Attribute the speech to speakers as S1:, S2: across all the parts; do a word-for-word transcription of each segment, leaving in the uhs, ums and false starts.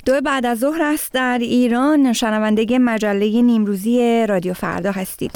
S1: دو بعد از ظهر است در ایران. شنونده مجله نیمروزی رادیو فردا هستید.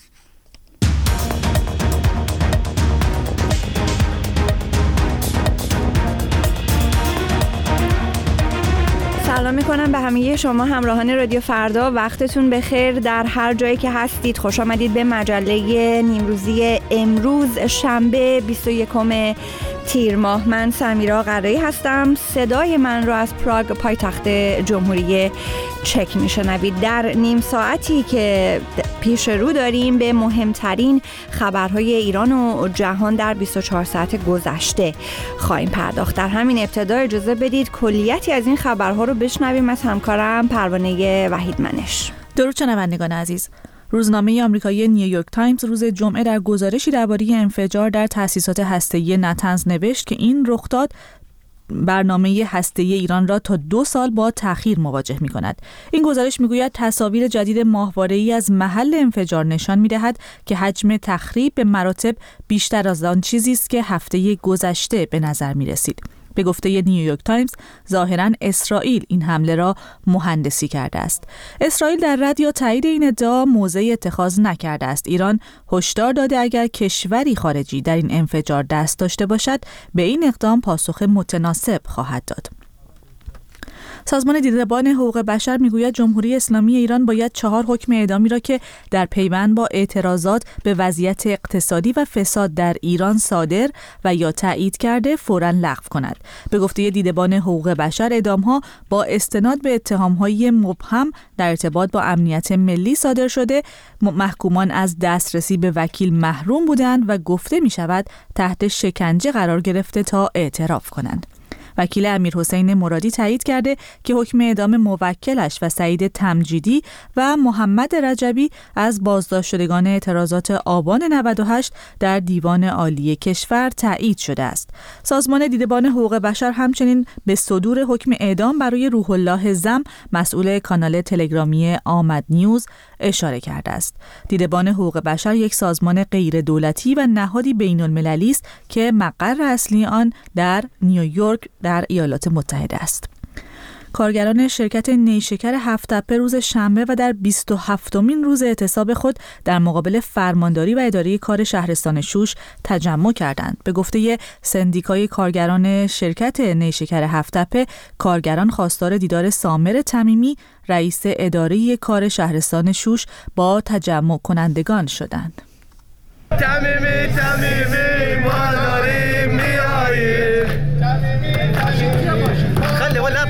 S1: سلام میکنم به همه شما همراهان رادیو فردا. وقتتون بخیر در هر جایی که هستید. خوش آمدید به مجله نیمروزی امروز شنبه بیست و یکم تیر ماه. من سمیرا قرایی هستم. صدای من رو از پراگ پایتخت جمهوری چک میشنوید. در نیم ساعتی که پیش رو داریم به مهمترین خبرهای ایران و جهان در بیست و چهار ساعت گذشته خواهیم پرداخت. در همین ابتدا اجازه بدید کلیتی از این خبرها رو بشنویم از همکارم پروانه وحیدمنش.
S2: درود شنوندگان عزیز. روزنامه آمریکایی نیویورک تایمز روز جمعه در گزارشی درباره انفجار در تأسیسات هسته‌ای نتنز نوشت که این رخداد برنامه هسته‌ای ایران را تا دو سال با تأخیر مواجه می‌کند. این گزارش می‌گوید تصاویر جدید ماهواره‌ای از محل انفجار نشان می‌دهد که حجم تخریب به مراتب بیشتر از آن چیزی است که هفته گذشته به نظر می‌رسید. به گفته نیویورک تایمز ظاهراً اسرائیل این حمله را مهندسی کرده است. اسرائیل در رد یا تایید این ادعا موضعی اتخاذ نکرده است. ایران هشدار داده اگر کشوری خارجی در این انفجار دست داشته باشد به این اقدام پاسخ متناسب خواهد داد. سازمان دیدبان حقوق بشر میگوید جمهوری اسلامی ایران باید چهار حکم اعدامی را که در پیوند با اعتراضات به وضعیت اقتصادی و فساد در ایران صادر و یا تایید کرده فوراً لغو کند. به گفته دیدبان حقوق بشر اعدام‌ها با استناد به اتهام‌های مبهم در ارتباط با امنیت ملی صادر شده، محکومان از دسترسی به وکیل محروم بودند و گفته می‌شود تحت شکنجه قرار گرفته تا اعتراف کنند. وکیل امیرحسین مرادی تایید کرده که حکم اعدام موکلش و سعید تمجیدی و محمد رجبی از بازداشت شدگان اعتراضات آبان نود و هشت در دیوان عالی کشور تایید شده است. سازمان دیدبان حقوق بشر همچنین به صدور حکم اعدام برای روح الله زم مسئول کانال تلگرامی آمد نیوز اشاره کرده است. دیدبان حقوق بشر یک سازمان غیر دولتی و نهادی بین المللی است که مقر اصلی آن در نیویورک در ایالات متحده است. کارگران شرکت نیشکر هفت تپه روز شنبه و در بیست و هفتمین روز اعتصاب خود در مقابل فرمانداری و اداره کار شهرستان شوش تجمع کردند. به گفته سندیکای کارگران شرکت نیشکر هفت تپه، کارگران خواستار دیدار سامر تمیمی، رئیس اداره کار شهرستان شوش با تجمع کنندگان شدند.
S3: تمیمی تمیمی ما داریم میاییم خلی ولا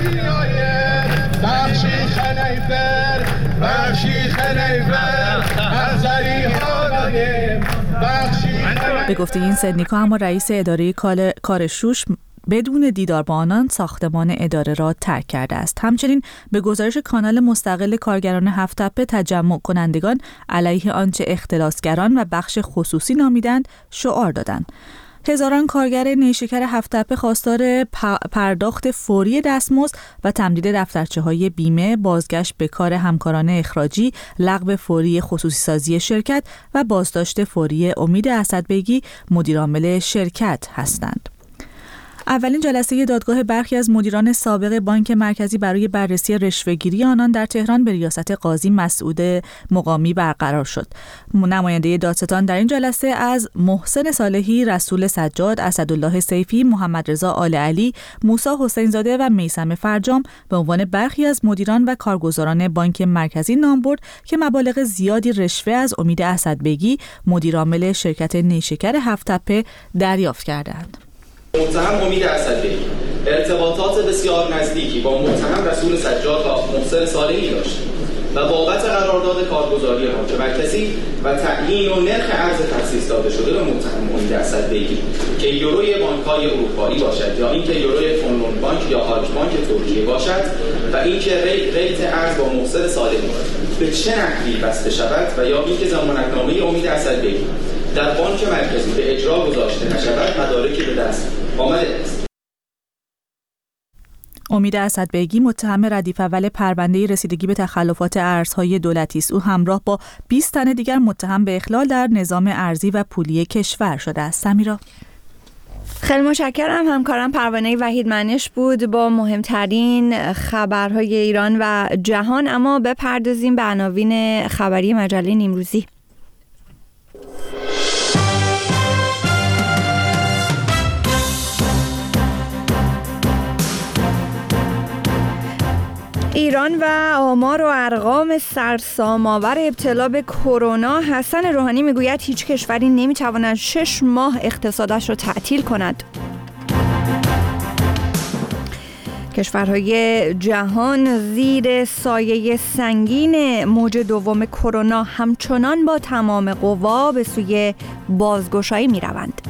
S3: بخشی خنیفر بخشی خنیفر افزاری ها داریم بخشی.
S2: به گفته این سندیکا اما رئیس اداره کار شوش بدون دیدار با آنان ساختمان اداره را ترک کرده است. همچنین به گزارش کانال مستقل کارگران هفت تپه تجمع کنندگان علیه آنچه اختلاسگران و بخش خصوصی نامیدند شعار دادند. هزاران کارگر نیشکر هفت تپه خواستار پرداخت فوری دستمزد و تمدید دفترچه‌های بیمه، بازگشت به کار همکاران اخراجی، لغو فوری خصوصی سازی شرکت و بازداشت فوری امید اسدبیگی مدیرعامل شرکت هستند. اولین جلسه دادگاه برخی از مدیران سابق بانک مرکزی برای بررسی رشوه‌گیری آنان در تهران به ریاست قاضی مسعود مقامی برقرار شد. نماینده دادستان در این جلسه از محسن صالحی، رسول سجاد، اسدالله سیفی، محمد رضا آل علی، موسی حسین زاده و میثم فرجام به عنوان برخی از مدیران و کارگزاران بانک مرکزی نام برد که مبالغ زیادی رشوه از امید اسدبیگی، مدیرعامل شرکت نیشکر هفت تپه دریافت کردند.
S4: متهم امید اسدبیگی ارتباطات بسیار نزدیکی با متهم رسول سجاد و محسن صالحی داشت و بابت قرارداد کارگزاری بانک مرکزی و تعیین و نرخ ارز تخصیص داده شده به متهم امید اسدبیگی که یوروی بانک‌های اروپایی باشد یا اینکه یوروی فونلند بانک یا هاج بانک ترکیه باشد و اینکه ریت, ریت ارز با محسن صالحی به چه نحوی بسته شود و یا اینکه ضمانتنامه امید اسدبیگی در بانک مرکزی به اجرا گذاشته نشود مدارکی به دست آمده است.
S2: امید اسدبیگی متهم ردیف اول پرونده رسیدگی به تخلفات ارزهای دولتی است. او همراه با بیست تن دیگر متهم به اخلال در نظام ارزی و پولی کشور شده است. سمیرا
S1: خیلی متشکرم. همکارم پروانه وحیدمنش بود با مهمترین خبرهای ایران و جهان. اما بپردازیم به عناوین خبری مجله نیمروزی. ایران و آمار و ارقام سرسام‌آور ابتلا به کرونا. حسن روحانی میگوید هیچ کشوری نمیتواند شش ماه اقتصادش را تعطیل کند. کشورهای جهان زیر سایه سنگین موج دوم کرونا همچنان با تمام قوا به سوی بازگشایی میروند.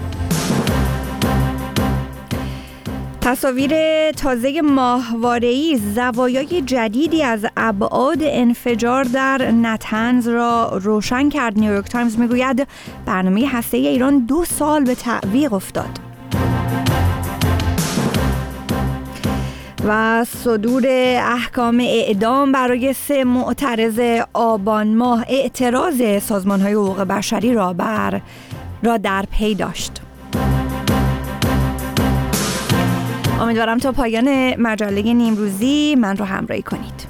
S1: تصاویر تازه ماهواره‌ای زوایای جدیدی از ابعاد انفجار در نتنز را روشن کرد. نیویورک تایمز میگوید برنامه هسته‌ای ایران دو سال به تعویق افتاد. و صدور احکام اعدام برای سه معترض آبان ماه اعتراض سازمان‌های حقوق بشری را بر را در پی داشت. امیدوارم تا پایان مجله نیمروزی من رو همراهی کنید.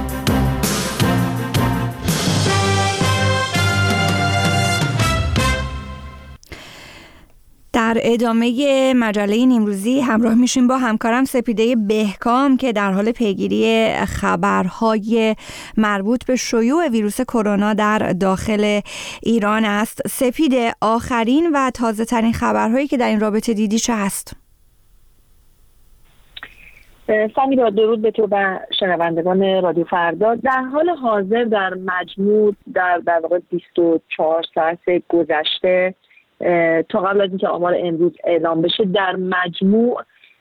S1: در ادامه مجله نیمروزی همراه میشیم با همکارم سپیده بهکام که در حال پیگیری خبرهای مربوط به شیوع ویروس کرونا در داخل ایران است. سپیده، آخرین و تازه ترین خبرهایی که در این رابطه دیدی چه هست؟
S5: سمیرا، درود به تو و شنوندگان رادیو فردا. در حال حاضر در مجموع در در واقع بیست و چهار ساعت گذشته تا قبل از اینکه آمار امروز اعلام بشه، در مجموع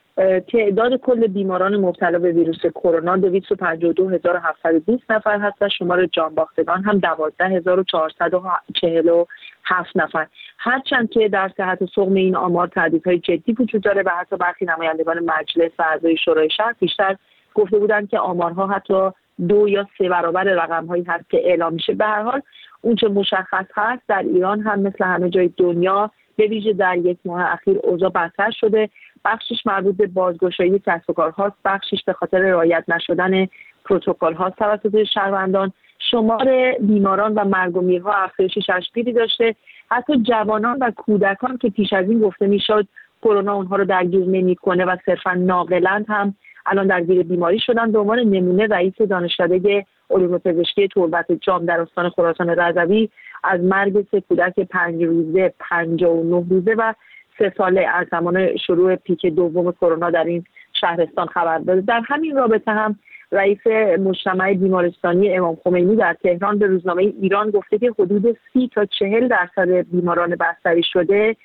S5: تعداد کل بیماران مبتلا به ویروس کرونا دویست و پنجاه و دو هزار و هفتصد و بیست نفر هست و شمار جانباختگان هم دوازده هزار و چهارصد و چهل و هفت نفر. هرچند که در صحت و سقم این آمار تردیدهای جدی وجود داره و حتی برخی نمایندگان مجلس و اعضای شورای شهر بیشتر گفته بودند که آمارها حتی دو یا سه برابر رقم‌هایی هست که اعلام میشه. به هر حال اون چه مشخص هست در ایران هم مثل همه جای دنیا به ویژه در یک ماه اخیر اوضاع بدتر شده. بخشش مربوط به بازگشایی کسب و کار هاست، بخشش به خاطر رعایت نشدن پروتکل ها توسط شهروندان. شمار بیماران و مرگ و میرها افزایش چشمگیری داشته. حتی جوانان و کودکان که پیش از این گفته میشد کرونا اونها رو درگیر نمیکنه و صرفا ناقلند هم الان درگیر بیماری شدن. به عنوان نمونه رئیس دانشکده علوم پزشکی تربت جام در استان خراسان رضوی از مرگ سه کودک پنج روزه، پنجاه و نه روزه و سه ساله از زمان شروع پیک دوم کرونا در این شهرستان خبر داده. در همین رابطه هم رئیس مجتمع بیمارستانی امام خمینی در تهران به روزنامه ایران گفته که حدود سی تا چهل درصد بیماران بستری شده،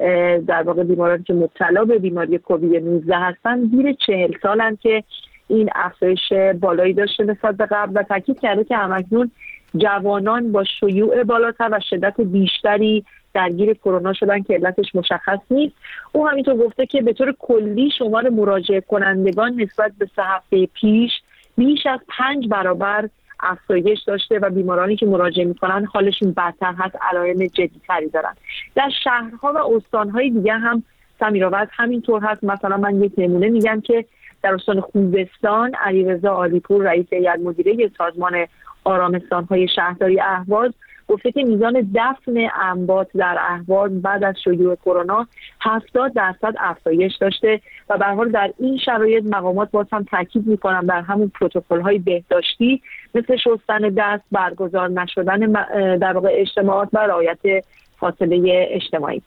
S5: در واقع بیمارانی که مبتلا به بیماری کووید نوزده هستند، زیر چهل سالند که این افزایش بالایی داشته نسبت به قبل و تاکید کرده که همکنون جوانان با شیوع بالاتر و شدت بیشتری درگیر کرونا شدن که علتش مشخص نیست. او همینطور گفته که به طور کلی شمار مراجعه کنندگان نسبت به سه هفته پیش بیش از پنج برابر افزایش داشته و بیمارانی که مراجعه میکنن حالشون بدتر هست، علائم جدی‌تری دارن. در شهرها و استانهای دیگه هم سمیراوت همینطور هست. مثلا من یک نمونه میگم که در استان خوزستان علیرضا عالیپور رئیس هیئت مدیره سازمان آرامستان‌های شهرداری اهواز گفته که میزان دفن انبات در اهواز بعد از شیوع کرونا هفتاد درصد افزایش داشته و به هر حال در این شرایط مقامات باز هم تاکید میکنن بر همون پروتکل‌های بهداشتی مثل شستن دست، برگزار نشدن در واقع اجتماعات و رعایت فاصله اجتماعی.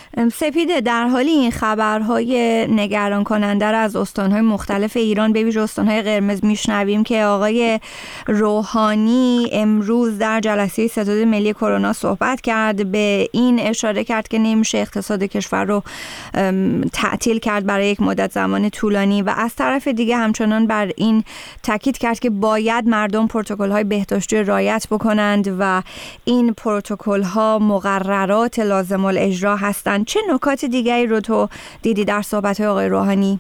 S1: سپیده، در حالی این خبرهای نگران کننده را از استانهای مختلف ایران به ویژه استانهای قرمز میشنویم که آقای روحانی امروز در جلسه ستاد ملی کرونا صحبت کرد، به این اشاره کرد که نمیشه اقتصاد کشور رو تعطیل کرد برای یک مدت زمان طولانی و از طرف دیگه همچنان بر این تاکید کرد که باید مردم پروتکل‌های بهداشتی رعایت بکنند و این پروتکل‌ها مقررات لازم الاجرا هستند. چه نکات دیگری رو تو دیدی در صحبت‌های آقای روحانی؟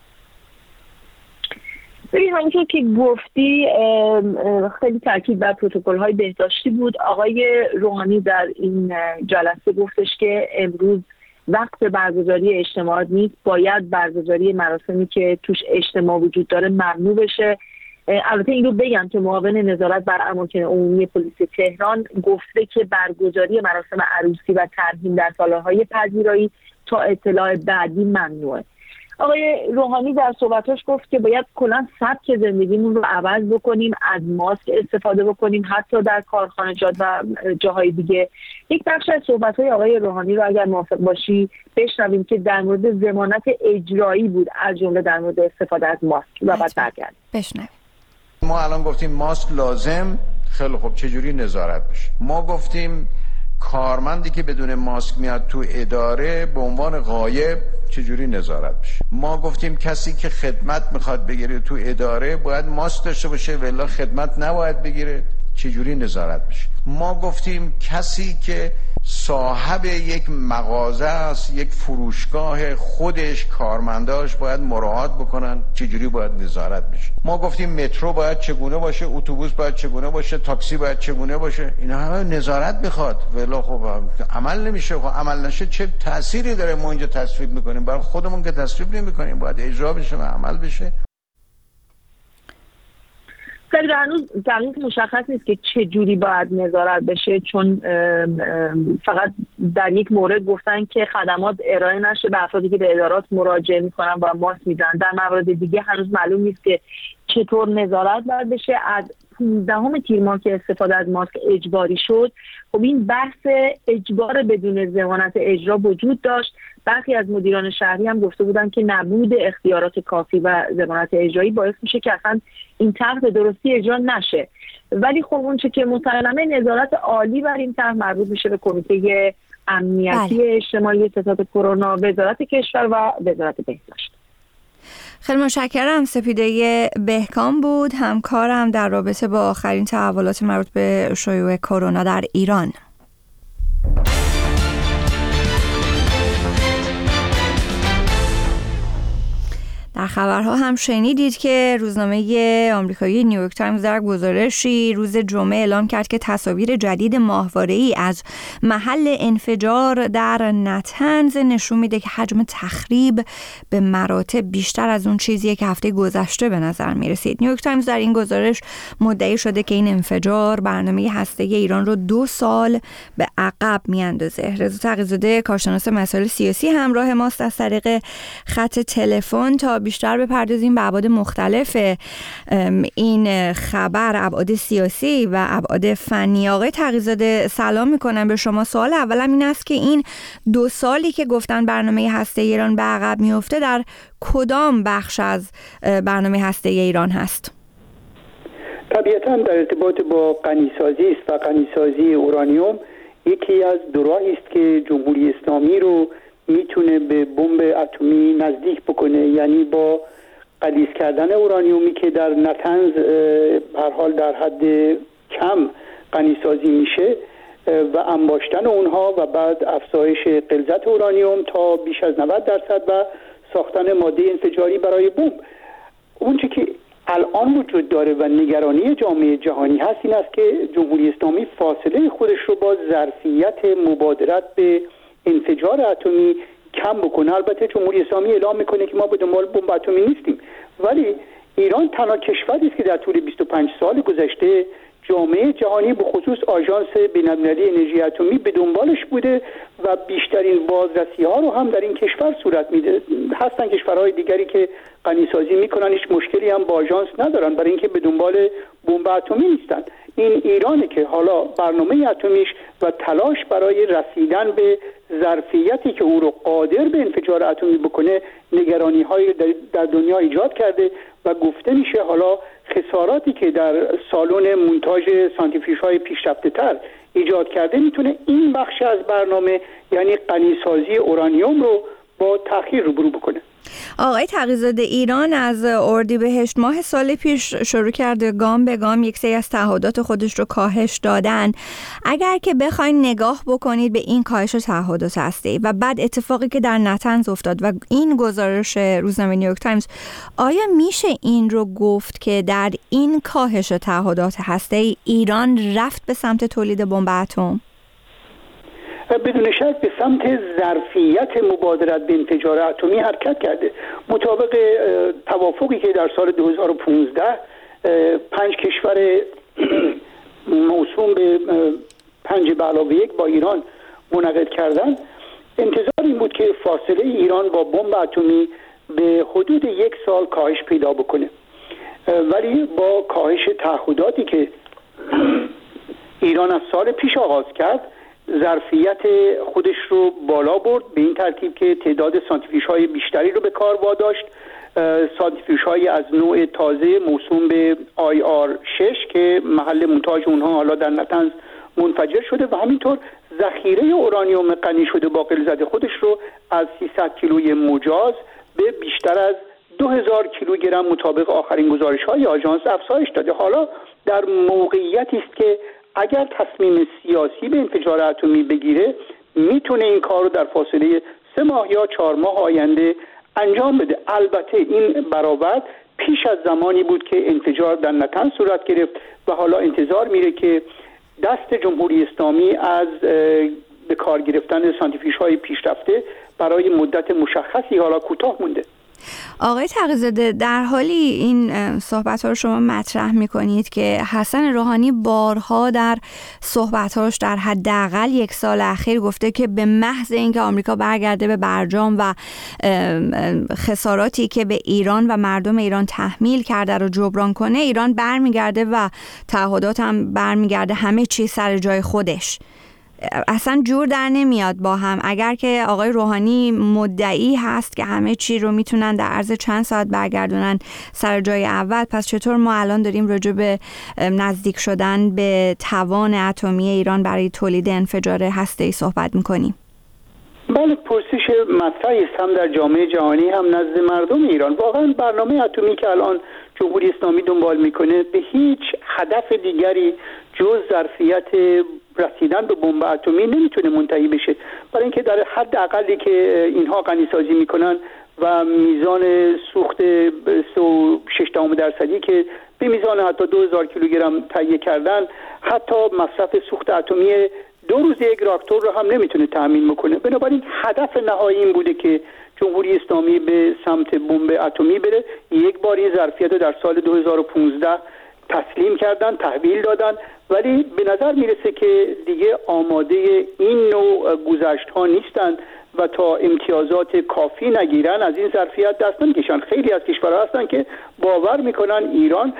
S5: ببین همونطور که گفتی خیلی تاکید بر پروتکل‌های بهداشتی بود. آقای روحانی در این جلسه گفتش که امروز وقت برگزاری اجتماعات نیست، باید برگزاری مراسمی که توش اجتماع وجود داره ممنوع بشه. البته این رو بگم که معاون نظارت بر اماکن عمومی پلیس تهران گفته که برگزاری مراسم عروسی و ترحیم در سالن‌های پذیرایی تا اطلاع بعدی ممنوعه. آقای روحانی در صحبتاش گفت که باید کلاً سبک زندگیمون رو عوض بکنیم، از ماسک استفاده بکنیم حتی در کارخانجات و جاهای دیگه. یک بخش از صحبت‌های آقای روحانی رو اگر موافق باشی بشنویم که در مورد ضمانت اجرایی بود، از جمله در مورد استفاده از ماسک و بعد برگردیم.
S1: بشنویم.
S6: ما الان گفتیم ماسک لازم، خیلی خوب، چجوری نظارت بشه؟ ما گفتیم کارمندی که بدون ماسک میاد تو اداره به عنوان غایب چجوری نظارت بشه؟ ما گفتیم کسی که خدمت میخواد بگیره تو اداره باید ماسک داشته باشه و الا خدمت نباید بگیره، چجوری نظارت بشه؟ ما گفتیم کسی که صاحب یک مغازه است، یک فروشگاه، خودش کارمنداش باید مراعات بکنن، چجوری باید نظارت بشه؟ ما گفتیم مترو باید چگونه باشه، اتوبوس باید چگونه باشه، تاکسی باید چگونه باشه. اینا همه نظارت میخواد ولی خب عمل نمیشه. خب عمل نشه چه تأثیری داره؟ ما اینجا تصویب میکنیم، برای خودمون که تصویب نمیکنیم، باید اجرا بشه و عمل بشه.
S5: خیلی هنوز دقیق مشخص نیست که چه جوری باید نظارت بشه، چون فقط در یک مورد گفتن که خدمات ارائه نشه به افرادی که به ادارات مراجعه میکنن و ماسک میدن. در موارد دیگه هنوز معلوم نیست که چطور نظارت باید بشه. از پانزدهم تیر ماه که استفاده از ماسک اجباری شد، خب این بحث اجبار بدون ضمانت اجرا وجود داشت. برخی از مدیران شهری هم گفته بودن که نبود اختیارات کافی و ضمانت اجرایی باعث میشه که اصلا این طرح به درستی اجرا نشه. ولی خب اون چه که مسلمه نظارت عالی بر این طرح مربوط میشه به کمیته امنیتی بله. اجتماعی ستاد کرونا، وزارت کشور و وزارت بهداشت.
S1: خیلی متشکرم. سپیده بهکام بود، همکارم در رابطه با آخرین تحولات مربوط به شیوع کرونا در ایران. در خبرها هم شنیدید که روزنامه آمریکایی نیویورک تایمز در گزارشی روز جمعه اعلام کرد که تصاویر جدید ماهواره‌ای از محل انفجار در نتنز نشون میده که حجم تخریب به مراتب بیشتر از اون چیزیه که هفته گذشته به نظر میرسید. نیویورک تایمز در این گزارش مدعی شده که این انفجار برنامه هسته‌ای ایران رو دو سال به عقب میاندازه. رضا تقی‌زاده کارشناس مسائل سیاسی همراه ماست از طریق خط تلفن تا بیشتر بپردازیم به ابعاد مختلف این خبر، ابعاد سیاسی و ابعاد فنی. آقای تقی‌زاده سلام میکنم به شما. سوال اولم این است که این دو سالی که گفتن برنامه هسته ایران به عقب میفته در کدام بخش از برنامه هسته ایران هست؟
S7: طبیعتاً در ارتباط با غنیسازی است و غنیسازی اورانیوم یکی از دو راهی است که جمهوری اسلامی رو میتونه به بمب اتمی نزدیک بکنه، یعنی با غلیظ کردن اورانیومی که در نتنز هر حال در حد کم غنیسازی میشه و انباشتن اونها و بعد افزایش غلظت اورانیوم تا بیش از نود درصد و ساختن ماده انفجاری برای بمب. اونچه که الان وجود داره و نگرانی جامعه جهانی هست این است که جمهوری اسلامی فاصله خودش رو با ظرفیت مبادرت به انفجار اتمی کم بکنه. البته جمهوری اسلامی اعلام میکنه که ما به دنبال بمب اتمی نیستیم، ولی ایران تنها کشوری است که در طول بیست و پنج سال گذشته جامعه جهانی به خصوص آژانس بین‌المللی انرژی اتمی به دنبالش بوده و بیشترین بازرسی ها رو هم در این کشور صورت میده. هستن کشورهای دیگری که غنیسازی میکنن، هیچ مشکلی هم با آژانس ندارن برای اینکه به دنبال بمب اتمی نیستن. این ایرانه که حالا برنامه اتمیش و تلاش برای رسیدن به ظرفیتی که او رو قادر به انفجار اتمی بکنه نگرانی های در دنیا ایجاد کرده و گفته میشه حالا خساراتی که در سالن مونتاژ سانتریفیوژ های پیشرفته تر ایجاد کرده میتونه این بخش از برنامه یعنی غنیسازی اورانیوم رو با تأخیر روبرو بکنه.
S1: آقای تقی‌زاده، ایران از اردیبهشت ماه سال پیش شروع کرده گام به گام یک سری از تعهدات خودش رو کاهش دادن. اگر که بخواید نگاه بکنید به این کاهش تعهدات هسته‌ای و بعد اتفاقی که در نتنز افتاد و این گزارش روزنامه نیویورک تایمز، آیا میشه این رو گفت که در این کاهش تعهدات هسته‌ای ایران رفت به سمت تولید بمب اتم؟
S7: بدون شک به سمت ظرفیت مبادرت به انفجار اتمی حرکت کرده. مطابق توافقی که در سال دو هزار و پانزده پنج کشور موسوم به پنج به علاوه یک با ایران منعقد کردن، انتظار این بود که فاصله ایران با بمب اتمی به حدود یک سال کاهش پیدا بکنه، ولی با کاهش تعهداتی که ایران از سال پیش آغاز کرد ظرفیت خودش رو بالا برد، به این ترتیب که تعداد سانتریفیوژهای بیشتری رو به کار واداشت، سانتریفیوژهای از نوع تازه موسوم به آی آر شش که محل مونتاژ اونها حالا در نتنز منفجر شده و همینطور ذخیره اورانیوم غنی شده با غلظت خودش رو از سیصد کیلوی مجاز به بیشتر از دو هزار کیلوگرم مطابق آخرین گزارش‌های آژانس افزایش داده. حالا در موقعیتی است که اگر تصمیم سیاسی به انفجار اتمی بگیره میتونه این کار رو در فاصله سه ماه یا چهار ماه آینده انجام بده. البته این برآورد پیش از زمانی بود که انفجار در نتنز صورت گرفت و حالا انتظار میره که دست جمهوری اسلامی از به کار گرفتن سانتریفیوژهای پیشرفته برای مدت مشخصی حالا کوتاه مونده.
S1: آقای تقی‌زاده، در حالی این صحبت‌ها رو شما مطرح می‌کنید که حسن روحانی بارها در صحبت‌هاش در حداقل یک سال اخیر گفته که به محض اینکه آمریکا برگرده به برجام و خساراتی که به ایران و مردم ایران تحمیل کرده رو جبران کنه، ایران برمیگرده و تعهدات هم برمیگرده همه چی سر جای خودش. اصلا جور در نمیاد با هم. اگر که آقای روحانی مدعی هست که همه چی رو میتونن در عرض چند ساعت برگردونن سر جای اول، پس چطور ما الان داریم راجع به نزدیک شدن به توان اتمی ایران برای تولید انفجار هسته‌ای صحبت میکنیم؟
S7: بله، پرسش مطرحی است هم در جامعه جهانی هم نزد مردم ایران. واقعا برنامه اتمی که الان جمهوری اسلامی دنبال میکنه به هیچ هدف دیگری جز ظرفیت رسیدن به بمب اتمی نمیتونه منتهی بشه، برای اینکه در حد اقلی که اینها غنیسازی میکنن و میزان سوخت سه و شش دهم درصدی که به میزان حتی دو هزار کیلوگرم تهیه کردن، حتی مصرف سوخت اتمی دو روز یک راکتور رو هم نمیتونه تأمین بکنه. بنابراین هدف نهایی این بوده که جمهوری اسلامی به سمت بمب اتمی بره. یک بار این ظرفیت رو در سال دو هزار و پانزده تسلیم کردن، تحویل دادن، ولی به نظر میرسه که دیگه آماده این نوع گذشت ها نیستند و تا امتیازات کافی نگیرن از این ظرفیت دست نمیکشن. خیلی از کشورها هستن که باور میکنن ایران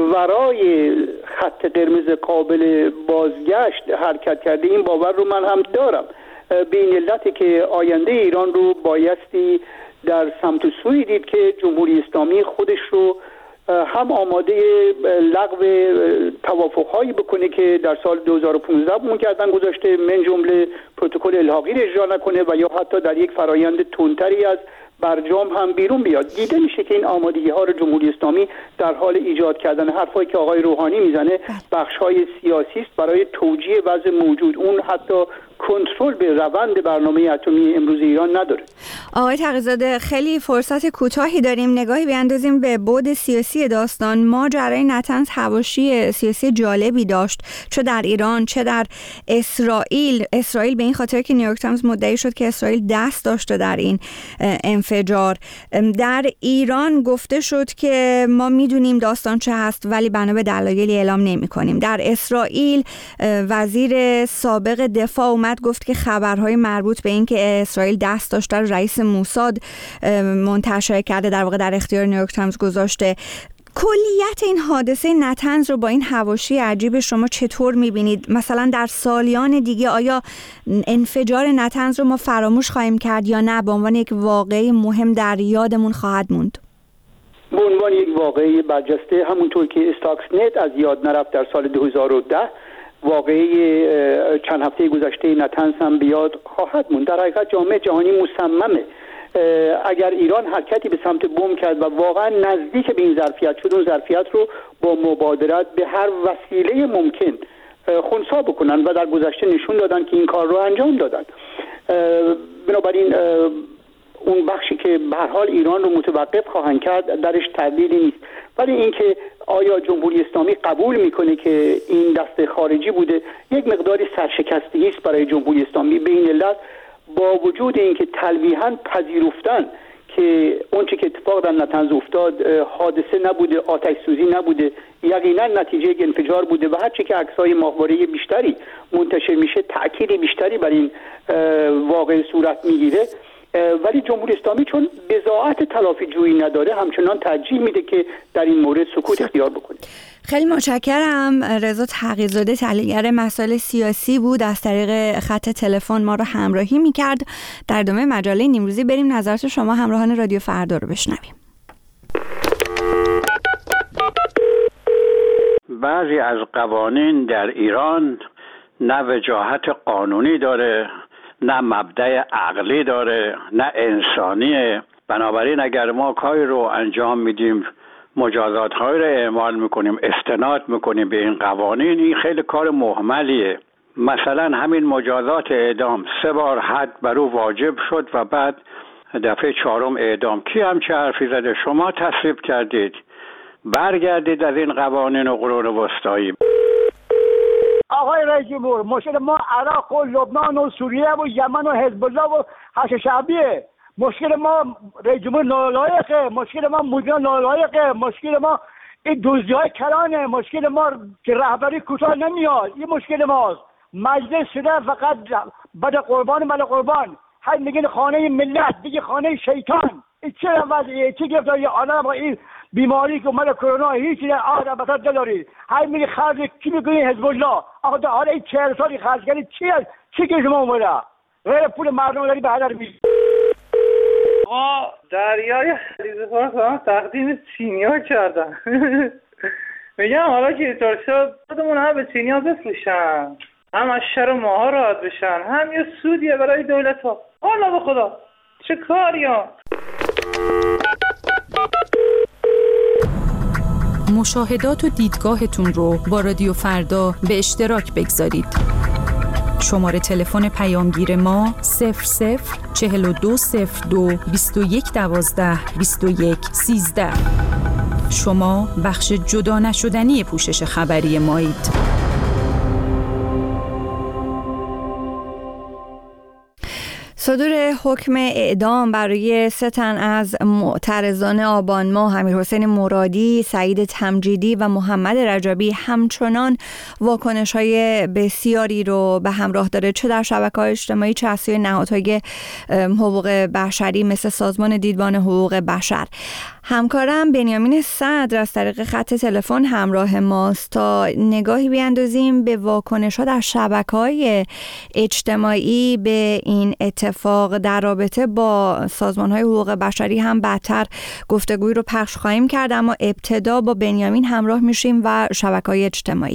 S7: ورای خط قرمز قابل بازگشت حرکت کرده. این باور رو من هم دارم، به این علته که آینده ایران رو بایستی در سمت سوی دید که جمهوری اسلامی خودش رو هم آماده لغو توافق‌هایی بکنه که در سال دو هزار و پانزده بمون کردن گذاشته، من جمله پروتکل الحاقی رو اجرا نکنه و یا حتی در یک فرایند تندتری از برجام هم بیرون بیاد. دیده میشه که این آمادگی ها رو جمهوری اسلامی در حال ایجاد کردن. حرفایی که آقای روحانی میزنه بخش‌های سیاسی است برای توجیه وضع موجود، اون حتی کنترل به روند برنامه اتمی امروز ایران نداره.
S1: آقای تقی‌زاده، خیلی فرصت کوتاهی داریم، نگاهی بیاندازیم به بعد سیاسی داستان. ماجرای نتنز حواشی سیاسی جالبی داشت، چه در ایران چه در اسرائیل. اسرائیل به این خاطر که نیویورک تایمز مدعی شد که اسرائیل دست داشته در این انفجار. در ایران گفته شد که ما میدونیم داستان چه هست ولی بنا به دلایلی اعلام نمی‌کنیم. در اسرائیل وزیر سابق دفاع اومد گفت که خبرهای مربوط به این که اسرائیل دست داشته رو رئیس موساد منتشر کرده، در واقع در اختیار نیویورک تایمز گذاشته. کلیت این حادثه نتنز رو با این حواشی عجیب شما چطور میبینید؟ مثلا در سالیان دیگه آیا انفجار نتنز رو ما فراموش خواهیم کرد یا نه به عنوان یک واقعه مهم در یادمون خواهد موند؟
S7: به عنوان یک واقعه برجسته، همونطور که استاکسنت از یاد نرفت در سال دو هزار و ده، واقعه چند هفته گذشته نتنز هم بیاد خواهد موند. در حقیقت جامعه جهانی مصممه اگر ایران حرکتی به سمت بمب کرد و واقعا نزدیک به این ظرفیت شد، اون ظرفیت رو با مبادرت به هر وسیله ممکن خنثی بکنن و در گذشته نشون دادن که این کار رو انجام دادن. بنابراین اون بخشی که به هر حال ایران رو متوقف خواهند کرد درش تردیدی نیست، ولی اینکه آیا جمهوری اسلامی قبول میکنه که این دست خارجی بوده؟ یک مقداری سرشکستگی است برای جمهوری اسلامی. به این علت با وجود اینکه تلویحاً پذیرفتن که اونچه که اتفاق در نطنز افتاد حادثه نبوده، آتش سوزی نبوده، یقینا نتیجه یک انفجار بوده و هرچی که عکس‌های ماهواره بیشتری منتشر میشه تأکید بیشتری بر این واقعه صورت میگیره، ولی جمهوری اسلامی چون بضاعت تلافی جویی نداره همچنان ترجیح میده که در این مورد سکوت اختیار بکنه.
S1: خیلی متشکرم. رضا تقی‌زاده تحلیلگر مسائل سیاسی بود، از طریق خط تلفن ما رو همراهی میکرد. در ادامه مجله نیمروزی بریم نظرات شما همراهان رادیو فردا رو بشنویم.
S8: بعضی از قوانین در ایران نه وجاهت قانونی داره، نه مبدأ عقلی داره، نه انسانیه. بنابراین اگر ما کاری رو انجام میدیم، مجازات های رو اعمال میکنیم، استناد میکنیم به این قوانین، این خیلی کار مهملیه. مثلا همین مجازات اعدام سه بار حد بر او واجب شد و بعد دفعه چهارم اعدام. کی همچه حرفی زده؟ شما تصویب کردید. برگردید از این قوانین و قرون وسطایی.
S9: آقای رئیس جمهور، مشکل ما عراق و لبنان و سوریه و یمن و حزب الله و حشد شعبیه. مشکل ما رئیس جمهور نالایقه، مشکل ما مدیر نالایقه، مشکل ما این دوزی‌های کلانه، مشکل ما که رهبری کوتاه نمیاد. این مشکل ماست. مجلس شده فقط بد قربان مال قربان. هر میگن خانه ملت، دیگه خانه شیطان. این چه وضعیه؟ چه گفتاری آدم با این بیماری که اومده کرونا هیچی در آدم بسات دلاری. هر میگه خرج کی میگه حزب الله. آقا در حال این چهل سالی خرج کردی چی از چی که شما اومده؟ غیر پول مردم داری به هدر می‌ریزی.
S10: ما دریای خلیج فارس هم تقدیم چینی‌ها کردن. میگم حالا که اینطور شد خودمون هم به چینی‌ها بفروشن، هم از شر ماها راحت بشن، هم یه سودیه برای دولت‌ها. والا به خدا چه کاریا.
S11: مشاهدات و دیدگاهتون رو با رادیو فردا به اشتراک بگذارید. شماره تلفن پیامگیر ما صفر صفر چهل و دو صفر دو بیست و یک دوازده بیست و یک سیزده. شما بخش جدا نشدنی پوشش خبری مایید.
S1: صدور حکم اعدام برای سه تن از معترضان آبان ماه، امیرحسین مرادی، سعید تمجیدی و محمد رجبی همچنان واکنش‌های بسیاری رو به همراه داره، چه در شبکه‌های اجتماعی چه از سوی نهادهای حقوق بشری مثل سازمان دیدبان حقوق بشر. همکارم بنیامین صدر از طریق خط تلفن همراه ماست تا نگاهی بیاندازیم به واکنش‌ها در شبکه‌های اجتماعی به این اتفاق. در رابطه با سازمان‌های حقوق بشری هم بعدتر گفتگوی رو پخش خواهیم کرد، اما ابتدا با بنیامین همراه میشیم و شبکه‌های اجتماعی.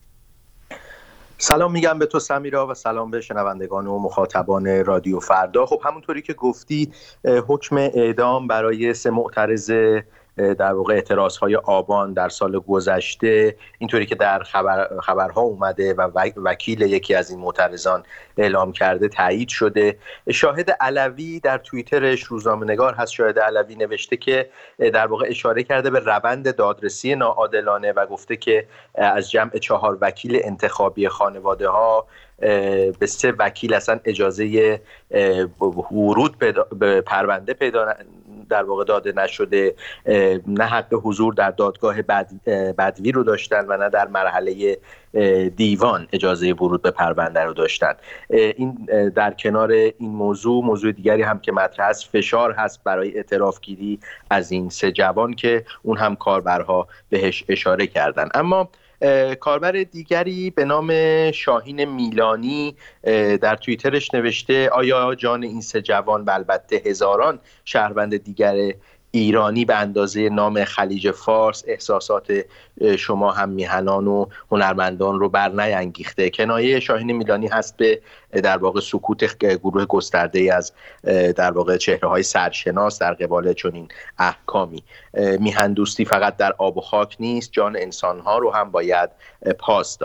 S12: سلام میگم به تو سمیرا و سلام به شنوندگان و مخاطبان رادیو فردا. خب همونطوری که گفتی حکم اعدام برای سه معترض در واقع اعتراضهای آبان در سال گذشته اینطوری که در خبر خبرها اومده و وکیل یکی از این معترضان اعلام کرده تایید شده. شاهد علوی در توییترش، روزنامه‌نگار هست شاهد علوی، نوشته که در واقع اشاره کرده به روند دادرسی ناعادلانه و گفته که از جمع چهار وکیل انتخابی خانواده ها به سه وکیل اصلا اجازه ورود به پرونده پیدا در واقع داده نشده، نه حق حضور در دادگاه بدوی رو داشتن و نه در مرحله دیوان اجازه ورود به پرونده رو داشتن. این در کنار این موضوع موضوع دیگری هم که مطرح است، فشار هست برای اعترافگیری از این سه جوان که اون هم کاربرها بهش اشاره کردن. اما کاربر دیگری به نام شاهین میلانی در توییترش نوشته آیا جان این سه جوان و البته هزاران شهروند دیگر ایرانی به اندازه نام خلیج فارس احساسات شما هم میهنان و هنرمندان رو بر نینگیخته؟ کنایه شاهین میلانی هست به در واقع سکوت گروه گسترده‌ای از در واقع چهره‌های سرشناس در قبال چنین احکامی. میهن دوستی فقط در آب و خاک نیست، جان انسان‌ها رو هم باید پاس داشت.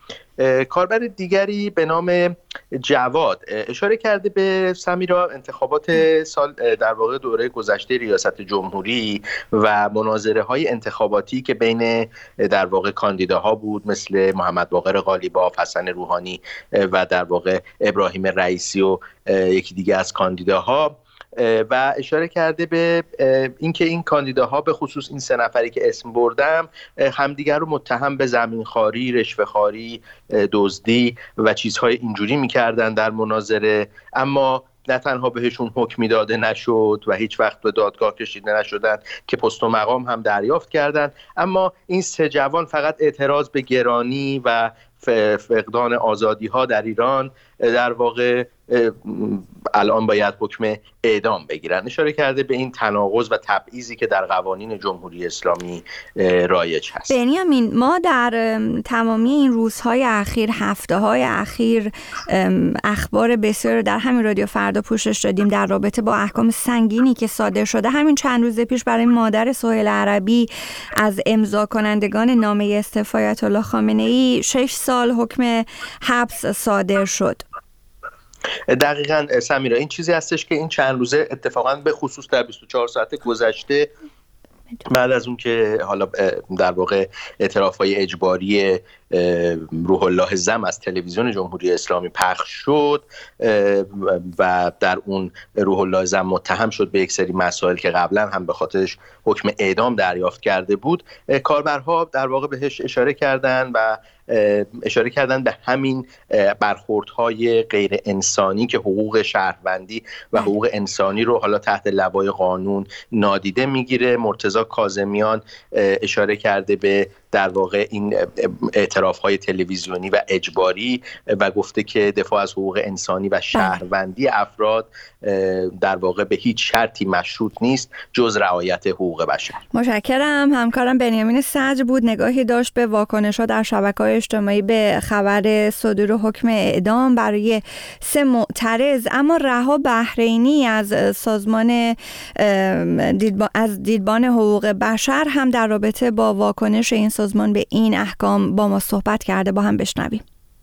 S12: کاربر دیگری به نام جواد اشاره کرده به سمیرا انتخابات سال در واقع دوره گذشته ریاست جمهوری و مناظره های انتخاباتی که بین در واقع کاندیداها بود مثل محمد باقر قالیباف، حسن روحانی و در واقع ابراهیم رئیسی و یکی دیگه از کاندیداها، و اشاره کرده به اینکه این کاندیداها به خصوص این سه نفری که اسم بردم همدیگر رو متهم به زمینخواری، رشوه‌خواری، دزدی و چیزهای اینجوری می‌کردن در مناظره، اما نه تنها بهشون حکمی داده نشد و هیچ وقت به دادگاه کشیده نشدن که پست و مقام هم دریافت کردند، اما این سه جوان فقط اعتراض به گرانی و فقدان آزادی ها در ایران در واقع الان باید حکم اعدام بگیرن. اشاره کرده به این تناقض و تبعیضی که در قوانین جمهوری اسلامی رایج هست.
S1: بنیامین، ما در تمامی این روزهای اخیر، هفته‌های اخیر اخبار بسیار در همین رادیو فردا پوشش دادیم در رابطه با احکام سنگینی که صادر شده. همین چند روز پیش برای مادر سهیل عربی از امضا کنندگان نامه استعفای آیت الله خامنه‌ای شش سال حکم حبس صادر شد.
S12: دقیقاً سمیرا، این چیزی هستش که این چند روزه اتفاقاً به خصوص در بیست و چهار ساعت گذشته بعد از اون که حالا در واقع اعتراف‌های اجباری روح الله زم از تلویزیون جمهوری اسلامی پخش شد و در اون روح الله زم متهم شد به یک سری مسائل که قبلا هم به خاطرش حکم اعدام دریافت کرده بود، کاربرها در واقع بهش اشاره کردن و اشاره کردن به همین برخوردهای غیر انسانی که حقوق شهروندی و حقوق انسانی رو حالا تحت لوای قانون نادیده میگیره. مرتضی کاظمیان اشاره کرده به در واقع این اعتراف‌های تلویزیونی و اجباری و گفته که دفاع از حقوق انسانی و شهروندی افراد در واقع به هیچ شرطی مشروط نیست جز رعایت حقوق بشر.
S1: متشکرم. همکارم بنیامین صدر بود، نگاهی داشت به واکنش‌ها در شبکه‌های اجتماعی به خبر صدور حکم اعدام برای سه معترض. اما رها بحرینی از سازمان دیدبان از دیدبان حقوق بشر هم در رابطه با واکنش این سازمان به این احکام با ما صحبت کرده، با هم بشنویم.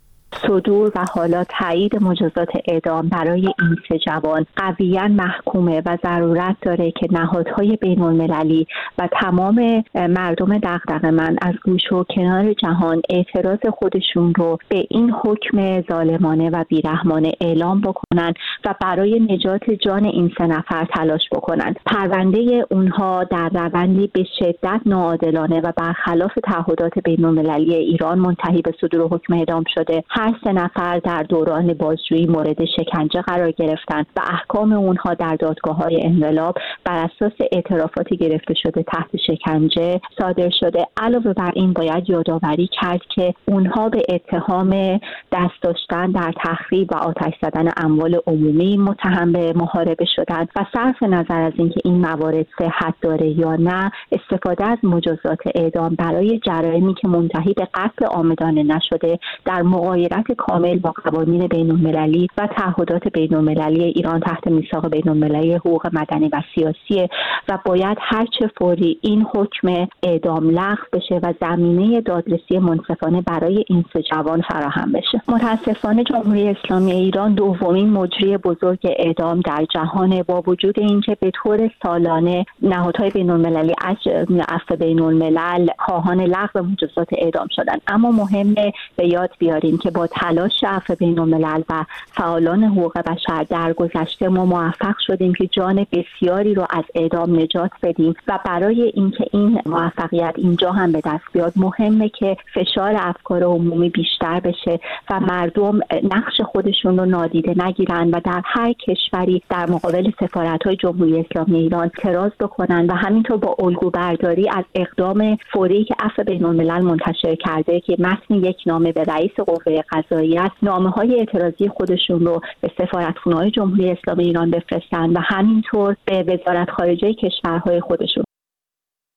S13: صدور و حالا تایید مجازات اعدام برای این سه جوان قویاً محکومه و ضرورت داره که نهادهای بین‌المللی و تمام مردم دغدغه‌مند از گوش و کنار جهان اعتراض خودشون رو به این حکم ظالمانه و بیرحمانه اعلام بکنن و برای نجات جان این سه نفر تلاش بکنن. پرونده اونها در روندی به شدت ناعادلانه و برخلاف تعهدات بین‌المللی ایران منتهی به صدور حکم اعدام شده. هر سه نفر در دوران بازجویی مورد شکنجه قرار گرفتند و احکام اونها در دادگاه‌های انقلاب بر اساس اعترافاتی گرفته شده تحت شکنجه صادر شده. علاوه بر این باید یادآوری کرد که اونها به اتهام دست داشتن در تخریب و آتش زدن اموال عمومی متهم به محاربه شدند و صرف نظر از اینکه این موارد صحت داره یا نه، استفاده از مجازات اعدام برای جرایمی که منتهی به قتل عامدانه نشده در مغایرت کامل با قوانین بین‌المللی و تعهدات بین‌المللی ایران تحت میثاق بین‌المللی حقوق مدنی و سیاسی و باید هرچه فوری این حکم اعدام لغو بشه و زمینه دادرسی منصفانه برای این سه جوان فراهم بشه. متاسفانه جمهوری اسلامی ایران دومین مجری بزرگ اعدام در جهان، با وجود اینکه به طور سالانه نهادهای بین‌المللی از عفو بین‌الملل خواهان لغو مجازات اعدام شدن، اما مهمه به یاد بیاریم که با تلاش عفو بین‌الملل و فعالان حقوق بشر در گذشته ما موفق شدیم که جان بسیاری رو از اعدام نجات بدیم و برای اینکه این موفقیت اینجا هم به دست بیاد مهمه که فشار افکار عمومی بیشتر بشه و مردم نقش خودشون رو نادیده نگیرن و در هر کشوری در مقابل سفارت‌های جمهوری اسلامی ایران اعتراض بکنن و همینطور با الگو برداری از اقدام فوری که عفو بین‌الملل منتشر کرده که متن یک نامه به رئیس قوه قضاییه است، نامه‌های اعتراضی خودشون رو به سفارتخونه‌های جمهوری اسلامی ایران بفرستن و همینطور به وزارت خارجه کشورهای خودشون.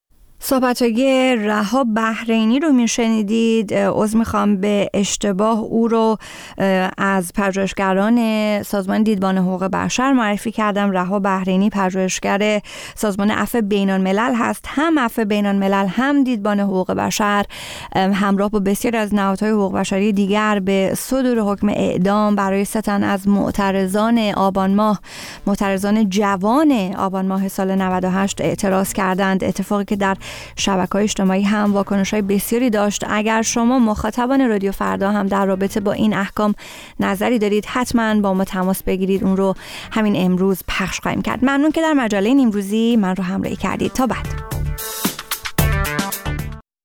S1: صحبت‌های رها بحرینی رو میشنیدید. عذر میخوام به اشتباه او رو از پژوهشگران سازمان دیدبان حقوق بشر معرفی کردم. رها بحرینی پژوهشگر سازمان عفو بین‌الملل هست، هم عفو بین‌الملل هم دیدبان حقوق بشر، همراه با بسیاری از نهادهای حقوق بشری دیگر به صدور حکم اعدام برای سه تن از معترضان آبان ماه معترضان جوان آبان ماه سال نود و هشت اعتراض کردند. اتفاقی که در شبکه‌های اجتماعی هم واکنش‌های بسیاری داشت. اگر شما مخاطبان رادیو فردا هم در رابطه با این احکام نظری دارید، حتما با ما تماس بگیرید. اون رو همین امروز پخش خواهیم کرد. ممنون که در مجله نیمروزی من رو همراهی کردید. تا بعد.